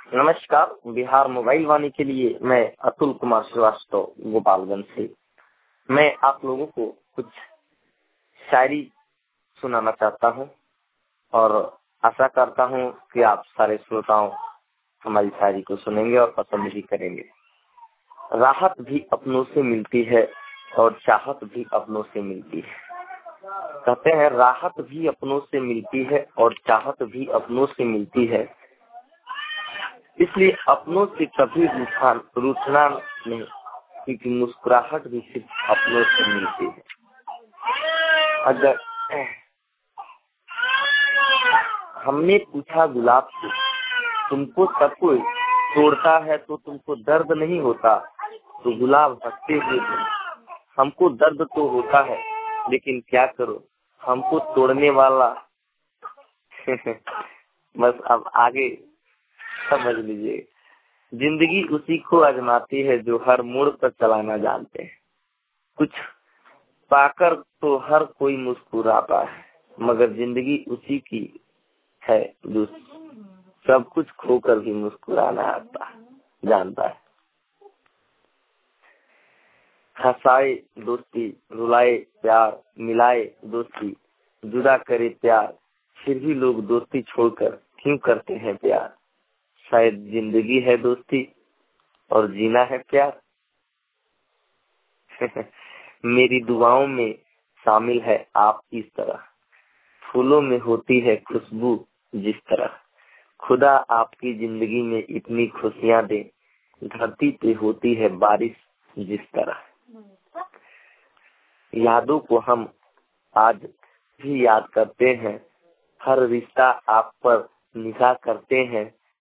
नमस्कार। बिहार मोबाइल वाणी के लिए मैं अतुल कुमार श्रीवास्तव गोपालगंज से मैं आप लोगों को कुछ शायरी सुनाना चाहता हूं और आशा करता हूं कि आप सारे श्रोताओं हमारी शायरी को सुनेंगे और पसंद भी करेंगे। राहत भी अपनों से मिलती है और चाहत भी अपनों से मिलती है। कहते हैं राहत भी अपनों से मिलती है और चाहत भी अपनों से मिलती है, इसलिए अपनों से कभी रूठना नहीं, क्योंकि मुस्कुराहट भी सिर्फ अपनों से मिलती है। अगर हमने पूछा गुलाब से तुमको सब कोई तोड़ता है तो तुमको दर्द नहीं होता, तो गुलाब हंसते हुए हमको दर्द तो होता है, लेकिन क्या करो हमको तोड़ने वाला बस अब आगे समझ लीजिए। जिंदगी उसी को आजमाती है जो हर मोड़ पर चलाना जानते हैं। कुछ पाकर तो हर कोई मुस्कुराता है, मगर जिंदगी उसी की है जो सब कुछ खोकर भी मुस्कुराना आता जानता है। हंसाए दोस्ती, रुलाए प्यार, मिलाए दोस्ती, जुदा करे प्यार, फिर भी लोग दोस्ती छोड़कर क्यों करते हैं प्यार। शायद जिंदगी है दोस्ती और जीना है प्यार। मेरी दुआओं में शामिल है आप इस तरह, फूलों में होती है खुशबू जिस तरह। खुदा आपकी जिंदगी में इतनी खुशियां दे, धरती पे होती है बारिश जिस तरह। यादों को हम आज भी याद करते हैं, हर रिश्ता आप पर निगाह करते हैं।